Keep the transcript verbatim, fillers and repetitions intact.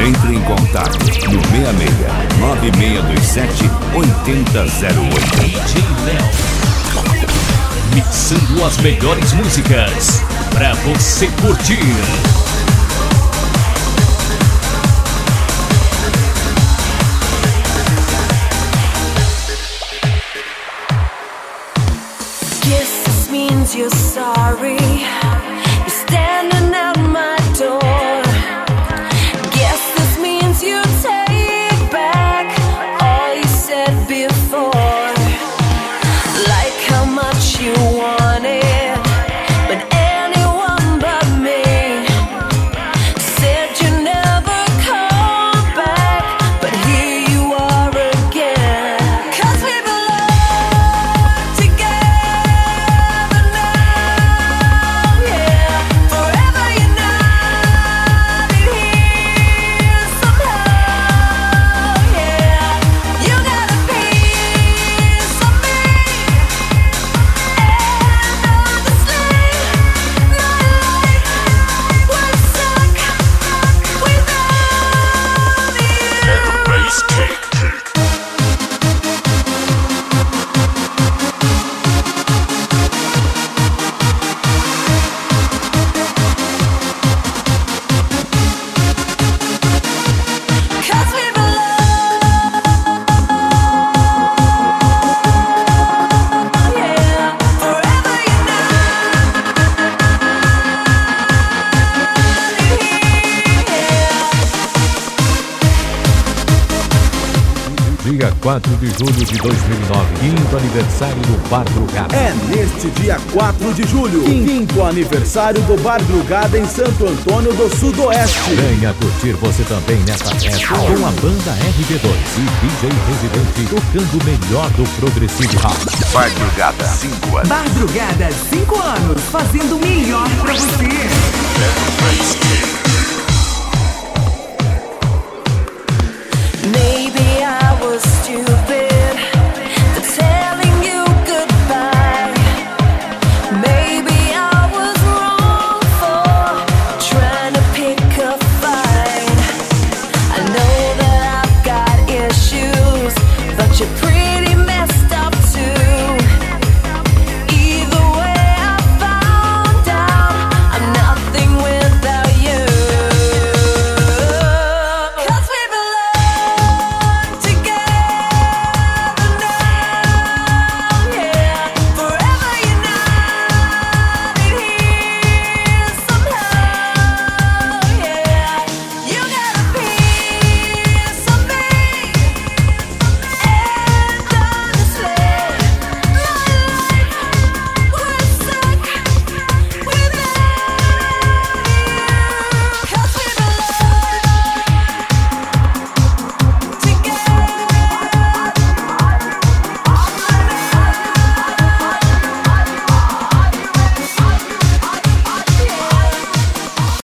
Entre em contato no seis seis nove seis dois sete oito zero zero oito. D J Léo, mixando as melhores músicas pra você curtir. Guess this means you're sorry. You're standing at my door. Guess this means you take back all you said before. Like how much you want it, but anyone but me said you never come back, but here you are again. 'Cause we belong together now, yeah. Forever united here somehow, yeah. You got a piece of me, and honestly, my life would suck without you. Bass kick. Cause we belong, yeah. Forever united, Dia quatro de julho de dois mil e nove, quinto aniversário do Bar Brugada. É neste dia quatro de julho, quinto aniversário do Bar Brugada em Santo Antônio do Sudoeste. Venha curtir você também nessa festa com a banda R B dois e D J Residente tocando o melhor do Progressive House. Bar Brugada, cinco anos. Bar Brugada, cinco anos, fazendo o melhor pra você. Bass kick.